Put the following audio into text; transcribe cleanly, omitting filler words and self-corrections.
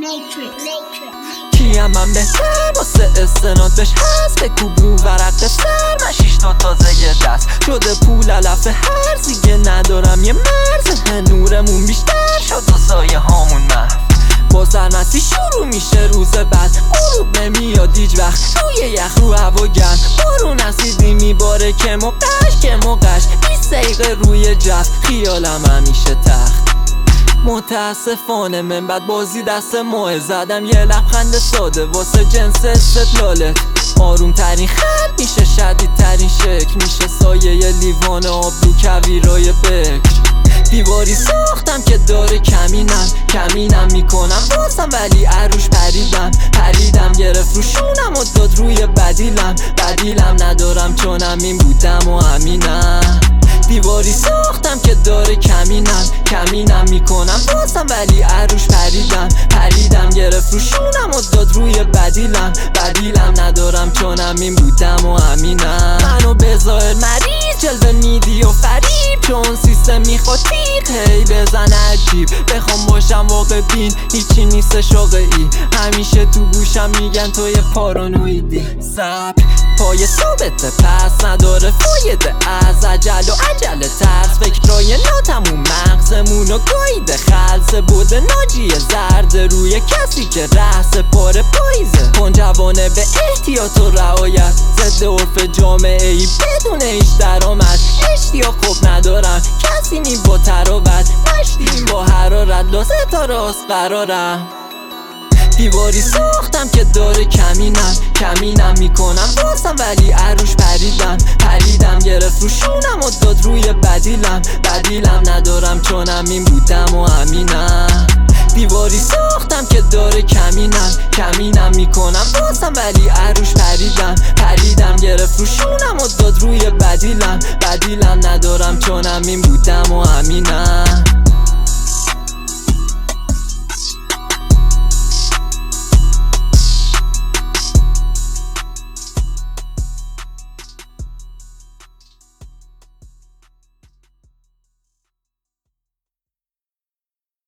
کیم من بهتر واسه استناد بهش هست بکوب رو ورق سر من 6 تا تازه یه دست شده پول علف هرزیگه ندارم یه مرز نورمون بیشتر شد و سایه هامون محو با سرمستی شروع میشه روز بعد غروب نمیاد هیچ وقت روی یخ رو هوا گرم بارون اسیدی میباره که موقش 20 دقیقه روی جف خیالم همیشه تخت متاسفانه من بعد بازی دست ماه زدم یه لبخند ساده واسه جنس استدلالت آروم ترین خط میشه شدید ترین شکل میشه سایه یه لیوان آب رو کویرای بکر دیواری ساختم که داره کمینم میکنم واسم ولی عروش پریدم گرفت رو شونم و داد روی بدیلم ندارم چونم این بودم و همینم دیواری ساختم که داره کمینم میکنم واسم ولی عروش پریدم گرفت رو شونم و داد روی بدیلم ندارم چونم این بودم و همینم منو بذار مریض جلوه میدی و فریب چون سیستم میخواد هی بزن عجیب بخوام باشم واقع بین هیچی نیست واقعی همیشه تو گوشم میگن تو یه پارانویدی سب پای ثابته پس نداره فایده از عجل ترس فکرای ناتموم مغزمونو گاییده خلصه بوده ناجی زرد روی کسی که رأس پاره پاییزه کن جوانه به احتیاط و رعایت ضد عرف جامعه ای بدون هیچ درآمد اشتیاق خوب ندارم کسی نی با تراوت نشتیم با حرارت لازه تا راست قرارم دیواری ساختم که داره کمینم میکنم واسم ولی عروش پریدم گرفت رو شونم و داد روی بدیلم ندارم چونم این بودم و همینم دیواری ساختم که داره کمینم میکنم واسم ولی عروش پریدم گرفت رو شونم و داد روی بدیلم ندارم چونم این بودم و همینم